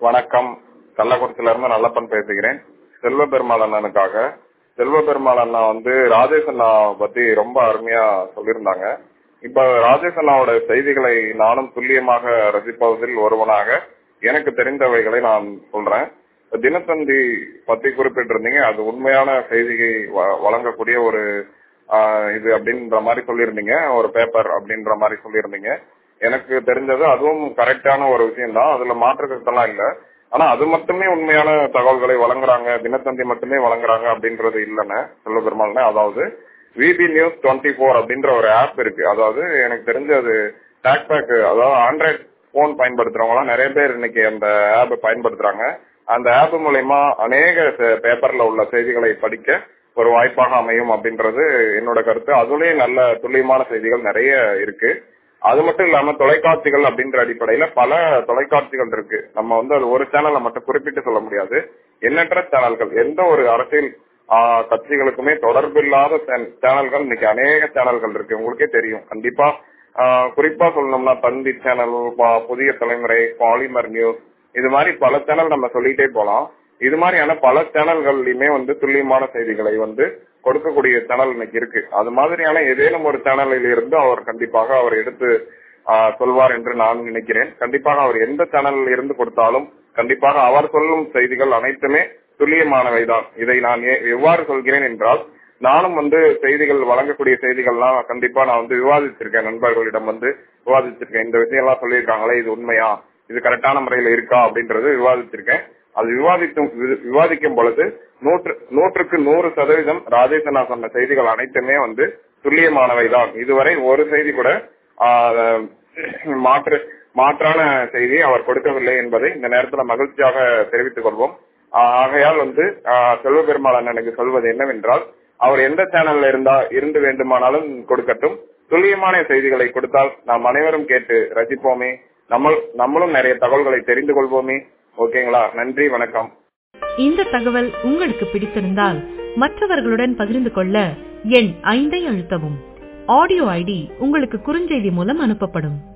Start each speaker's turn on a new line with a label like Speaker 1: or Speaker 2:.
Speaker 1: வணக்கம். கள்ளக்குறிச்சியில இருந்து நல்லப்பன் பேசுகிறேன். செல்வ பெருமாள் அண்ணனுக்காக. செல்வ பெருமாள் அண்ணா ராஜேஷ் அண்ணா பத்தி ரொம்ப அருமையா சொல்லியிருந்தாங்க. இப்ப ராஜேஷ் அண்ணாவோட செய்திகளை நானும் துல்லியமாக ரசிப்பதில் ஒருவனாக எனக்கு தெரிந்தவைகளை நான் சொல்றேன். தினத்தந்தி பத்தி குறிப்பிட்டிருந்தீங்க. அது உண்மையான செய்தியை வழங்கக்கூடிய ஒரு இது அப்படின்ற மாதிரி சொல்லியிருந்தீங்க. ஒரு பேப்பர் அப்படின்ற மாதிரி சொல்லியிருந்தீங்க. எனக்கு தெரிஞ்சது அதுவும் கரெக்டான ஒரு விஷயம் தான். அதுல மாற்று கருத்தெல்லாம் இல்ல. ஆனா அது மட்டுமே உண்மையான தகவல்களை வழங்குறாங்க, தினத்தந்தி மட்டுமே வழங்குறாங்க அப்படின்றது இல்லைன்னு செல்வ பெருமாள். அதாவது விபி நியூஸ் 24 அப்படின்ற ஒரு ஆப் இருக்கு. அதாவது எனக்கு தெரிஞ்சு அது டேக்பேக், அதாவது ஆண்ட்ராய்டு போன் பயன்படுத்துறவங்க எல்லாம் நிறைய பேர் இன்னைக்கு அந்த ஆப் பயன்படுத்துறாங்க. அந்த ஆப் மூலமா அநேக பேப்பர்ல உள்ள செய்திகளை படிக்க ஒரு வாய்ப்பாக அமையும் அப்படின்றது என்னோட கருத்து. அதுலயும் நல்ல துல்லியமான செய்திகள் நிறைய இருக்கு. அது மட்டும் இல்லாம தொலைக்காட்சிகள் அப்படின்ற அடிப்படையில பல தொலைக்காட்சிகள் இருக்கு. நம்ம அது ஒரு சேனலை மட்டும் குறிப்பிட்டு சொல்ல முடியாது. எண்ணற்ற சேனல்கள், எந்த ஒரு அரசியல் கட்சிகளுக்குமே தொடர்பு இல்லாத சேனல்கள் இன்னைக்கு அநேக சேனல்கள் இருக்கு. உங்களுக்கே தெரியும். கண்டிப்பா குறிப்பா சொல்லணும்னா தந்தி சேனல், புதிய தலைமுறை, பாலிமர் நியூஸ், இது மாதிரி பல சேனல் நம்ம சொல்லிட்டே போலாம். இது மாதிரியான பல சேனல்கள்லயுமே துல்லியமான செய்திகளை கொடுக்கக்கூடிய சேனல் இன்னைக்கு இருக்கு. அது மாதிரியான ஏதேனும் ஒரு சேனலில் இருந்து அவர் கண்டிப்பாக அவர் எடுத்து சொல்வார் என்று நான் நினைக்கிறேன். கண்டிப்பாக அவர் எந்த சேனலில் இருந்து கொடுத்தாலும் கண்டிப்பாக அவர் சொல்லும் செய்திகள் அனைத்துமே துல்லியமானவைதான். இதை நான் எவ்வாறு சொல்கிறேன் என்றால், நானும் செய்திகள் வழங்கக்கூடிய செய்திகள்லாம் கண்டிப்பா நான் விவாதிச்சிருக்கேன். நண்பர்களிடம் விவாதிச்சிருக்கேன். இந்த விஷயம் எல்லாம் சொல்லியிருக்காங்களே, இது உண்மையா, இது கரெக்டான முறையில இருக்கா அப்படின்றது விவாதிச்சிருக்கேன். அது விவாதிக்கும் பொழுது 100க்கு 100% ராஜேஷ் அண்ணா சொன்ன செய்திகள் அனைத்துமே துல்லியமானவைதான். இதுவரை ஒரு செய்தி கூட மாற்றான செய்தி அவர் கொடுக்கவில்லை என்பதை இந்த நேரத்தில் மகிழ்ச்சியாக தெரிவித்துக் கொள்வோம். ஆகையால் செல்வ பெருமாள் அண்ணனுக்கு சொல்வது என்னவென்றால், அவர் எந்த சேனல்ல இருந்து வேண்டுமானாலும் கொடுக்கட்டும். துல்லியமான செய்திகளை கொடுத்தால் நாம் அனைவரும் கேட்டு ரசிப்போமே, நம்மளும் நிறைய தகவல்களை தெரிந்து கொள்வோமே. ஓகேங்களா? நன்றி, வணக்கம்.
Speaker 2: இந்த தகவல் உங்களுக்கு பிடித்திருந்தால் மற்றவர்களுடன் பகிர்ந்து கொள்ள எண் 5 அழுத்தவும். ஆடியோ ஐடி உங்களுக்கு குறுஞ்செய்தி மூலம் அனுப்பப்படும்.